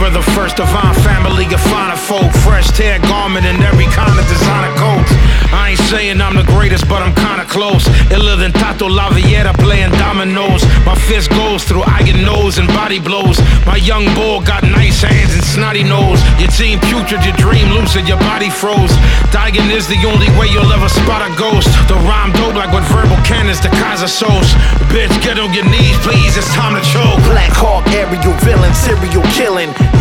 We're the first divine family of finer folk, fresh tear garment and every kind of designer coat. I ain't saying I'm the greatest, but I'm kinda close. Iller than Tato Laviera playing dominoes. My fist goes through iron nose and body blows. My young bull got nice hands and snotty nose. Your team putrid, your dream lucid, your body froze. Dying is the only way you'll ever spot a ghost. The rhyme dope like with verbal cannons, the Kaiser souls. Bitch, get on your knees, please, it's time to choke. Black Hawk, aerial villain, serial killing.